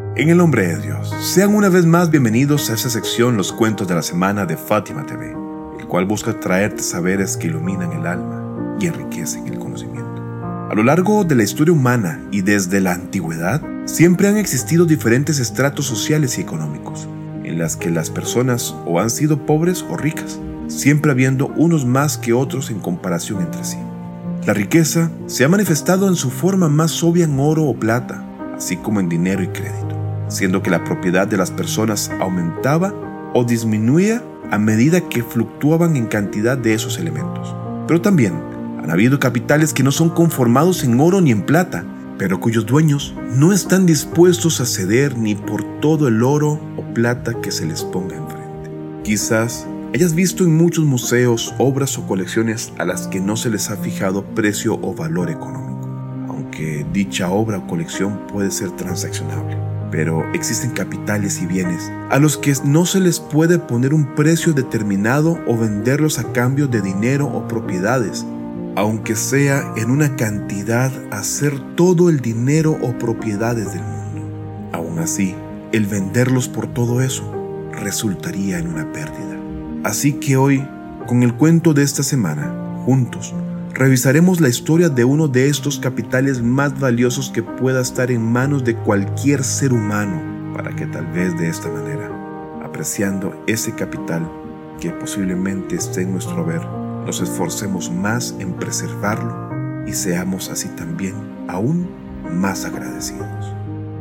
En el nombre de Dios, sean una vez más bienvenidos a esta sección Los Cuentos de la Semana de Fátima TV, el cual busca traerte saberes que iluminan el alma y enriquecen el conocimiento. A lo largo de la historia humana y desde la antigüedad, siempre han existido diferentes estratos sociales y económicos, en las que las personas o han sido pobres o ricas, siempre habiendo unos más que otros en comparación entre sí. La riqueza se ha manifestado en su forma más obvia en oro o plata, así como en dinero y crédito, siendo que la propiedad de las personas aumentaba o disminuía a medida que fluctuaban en cantidad de esos elementos. Pero también han habido capitales que no son conformados en oro ni en plata, pero cuyos dueños no están dispuestos a ceder ni por todo el oro o plata que se les ponga enfrente. Quizás hayas visto en muchos museos obras o colecciones a las que no se les ha fijado precio o valor económico, aunque dicha obra o colección puede ser transaccionable. Pero existen capitales y bienes a los que no se les puede poner un precio determinado o venderlos a cambio de dinero o propiedades, aunque sea en una cantidad a ser todo el dinero o propiedades del mundo. Aún así, el venderlos por todo eso resultaría en una pérdida. Así que hoy, con el cuento de esta semana, juntos, revisaremos la historia de uno de estos capitales más valiosos que pueda estar en manos de cualquier ser humano, para que tal vez de esta manera, apreciando ese capital que posiblemente esté en nuestro haber, nos esforcemos más en preservarlo y seamos así también aún más agradecidos.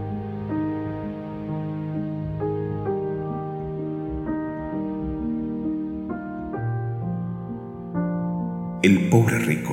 El pobre rico.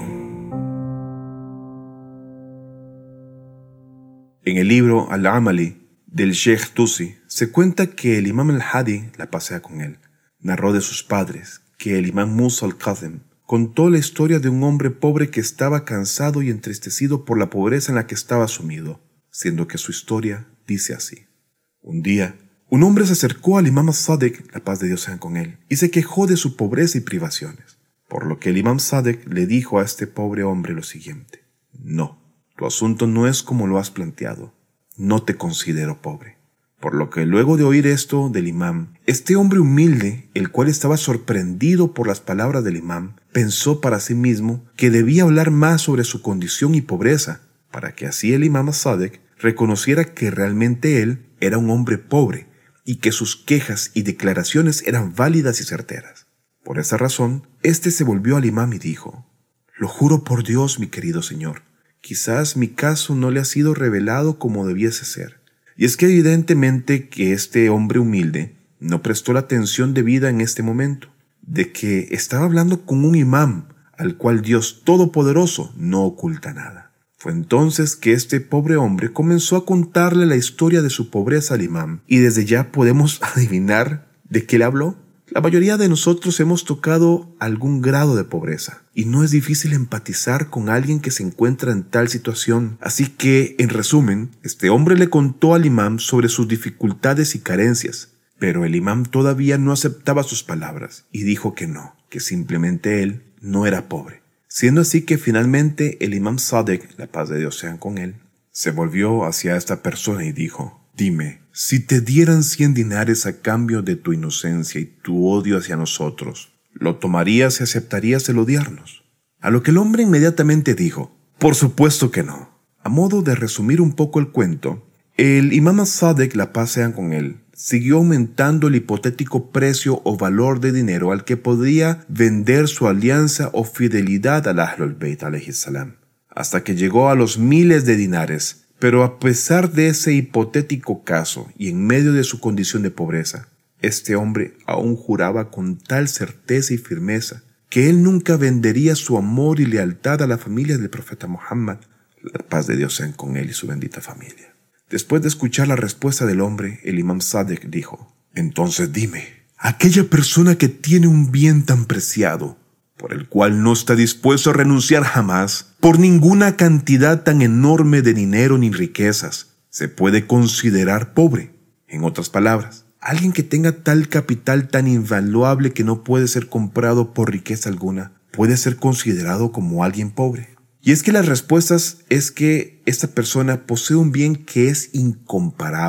En el libro Al-Amali del Sheikh Tusi se cuenta que el imam al-Hadi, la pasea con él, narró de sus padres que el imam Musa al-Kazim contó la historia de un hombre pobre que estaba cansado y entristecido por la pobreza en la que estaba sumido, siendo que su historia dice así. Un día, un hombre se acercó al imam Sadek, la paz de Dios sea con él, y se quejó de su pobreza y privaciones. Por lo que el imam Sadek le dijo a este pobre hombre lo siguiente: no, tu asunto no es como lo has planteado, no te considero pobre. Por lo que luego de oír esto del imam, este hombre humilde, el cual estaba sorprendido por las palabras del imam, pensó para sí mismo que debía hablar más sobre su condición y pobreza, para que así el imam Sadek reconociera que realmente él era un hombre pobre y que sus quejas y declaraciones eran válidas y certeras. Por esa razón, éste se volvió al imam y dijo: lo juro por Dios, mi querido señor, quizás mi caso no le ha sido revelado como debiese ser. Y es que evidentemente que este hombre humilde no prestó la atención debida en este momento, de que estaba hablando con un imam al cual Dios Todopoderoso no oculta nada. Fue entonces que este pobre hombre comenzó a contarle la historia de su pobreza al imam, y desde ya podemos adivinar de qué le habló. La mayoría de nosotros hemos tocado algún grado de pobreza y no es difícil empatizar con alguien que se encuentra en tal situación. Así que, en resumen, este hombre le contó al imam sobre sus dificultades y carencias, pero el imam todavía no aceptaba sus palabras y dijo que no, que simplemente él no era pobre. Siendo así que finalmente el imam Sadek, la paz de Dios sea con él, se volvió hacia esta persona y dijo: dime, si te dieran 100 dinares a cambio de tu inocencia y tu odio hacia nosotros, ¿lo tomarías y aceptarías el odiarnos? A lo que el hombre inmediatamente dijo: por supuesto que no. A modo de resumir un poco el cuento, el imam Sadek, la paz sea con él, siguió aumentando el hipotético precio o valor de dinero al que podría vender su alianza o fidelidad al Ahlul Bayt alayhi salam, hasta que llegó a los miles de dinares. Pero a pesar de ese hipotético caso y en medio de su condición de pobreza, este hombre aún juraba con tal certeza y firmeza que él nunca vendería su amor y lealtad a la familia del profeta Muhammad, la paz de Dios sea con él y su bendita familia. Después de escuchar la respuesta del hombre, el imam Sadek dijo: entonces dime, aquella persona que tiene un bien tan preciado, por el cual no está dispuesto a renunciar jamás, por ninguna cantidad tan enorme de dinero ni riquezas, ¿se puede considerar pobre? En otras palabras, alguien que tenga tal capital tan invaluable que no puede ser comprado por riqueza alguna, ¿puede ser considerado como alguien pobre? Y es que las respuestas es que esta persona posee un bien que es incomparable,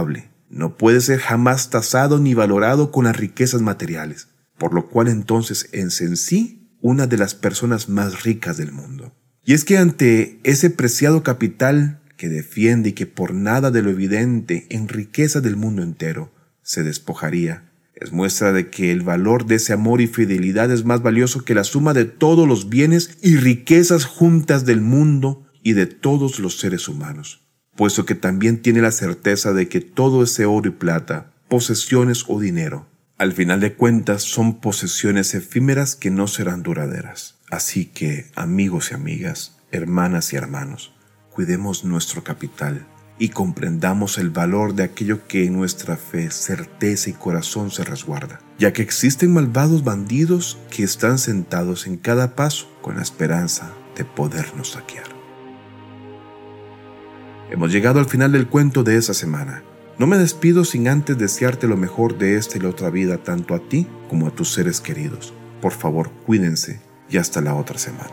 no puede ser jamás tasado ni valorado con las riquezas materiales, por lo cual entonces es en sí una de las personas más ricas del mundo. Y es que ante ese preciado capital que defiende y que por nada de lo evidente en riqueza del mundo entero se despojaría, es muestra de que el valor de ese amor y fidelidad es más valioso que la suma de todos los bienes y riquezas juntas del mundo y de todos los seres humanos, puesto que también tiene la certeza de que todo ese oro y plata, posesiones o dinero, al final de cuentas son posesiones efímeras que no serán duraderas. Así que, amigos y amigas, hermanas y hermanos, cuidemos nuestro capital y comprendamos el valor de aquello que en nuestra fe, certeza y corazón se resguarda, ya que existen malvados bandidos que están sentados en cada paso con la esperanza de podernos saquear. Hemos llegado al final del cuento de esa semana. No me despido sin antes desearte lo mejor de esta y la otra vida tanto a ti como a tus seres queridos. Por favor, cuídense y hasta la otra semana.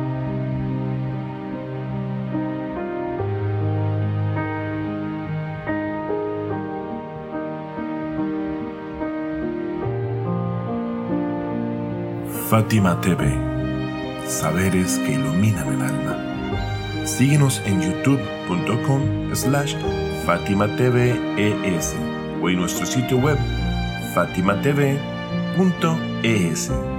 Fátima TV, saberes que iluminan el alma. Síguenos en youtube.com/FátimaTVES o en nuestro sitio web fatimatv.es.